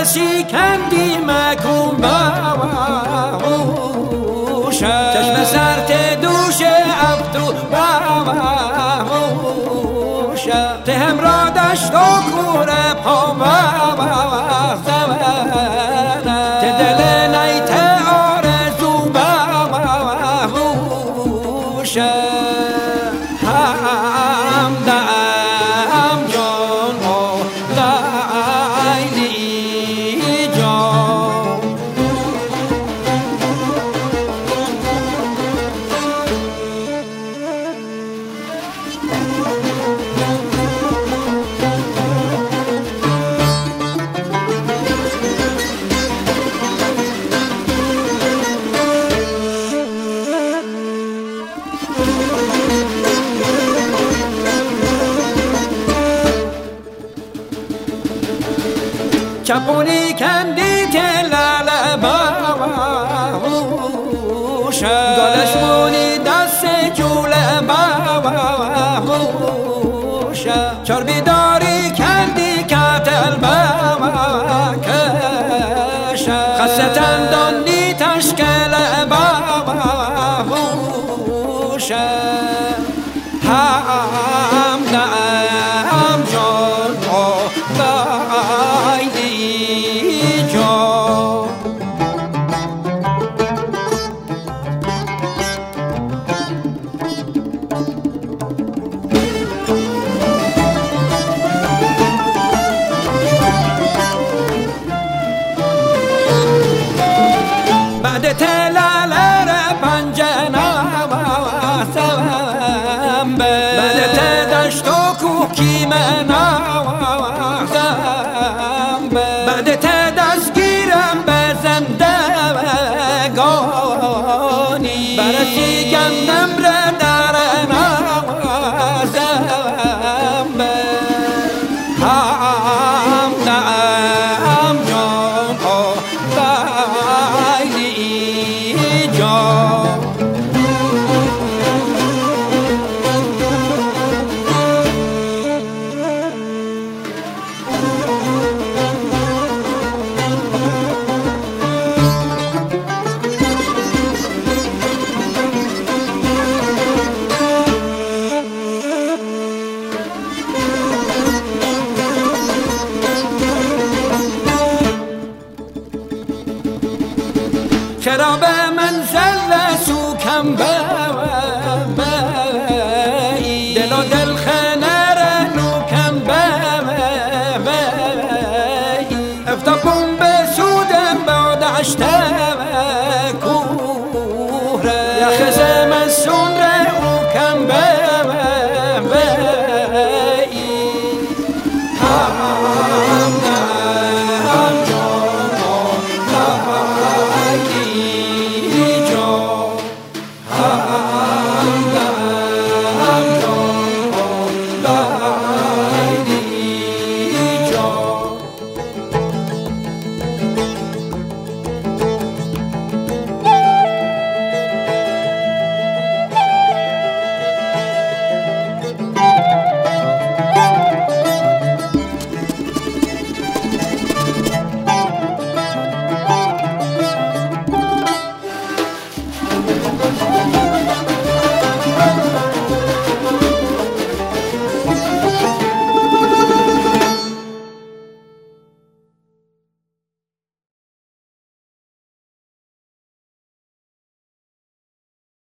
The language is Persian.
شکندی مکن باوشم چشم سرت دوش عبدو باوشم تهم را دشت و کوره پا باوشم ته دل نیت آرزو باوشم همدم جان و لیلی جان چپونی کندی تلال باوشم گلش مونی دست جول باوشم چربی داری کندی کتل باوکشم خسته تندانی تشکل باوشم همدم جان و لیلی جان بعد تلالر پنجنم بعد تدشت و کوکی منم بعد تدستگیرم به زندگانی برسی گندم را در نوازم همدم جان و لیلی جان چرا به منزل سوکم بایی دل و دل خنر نوکم بایی افتاپون به سودم با دشت کوره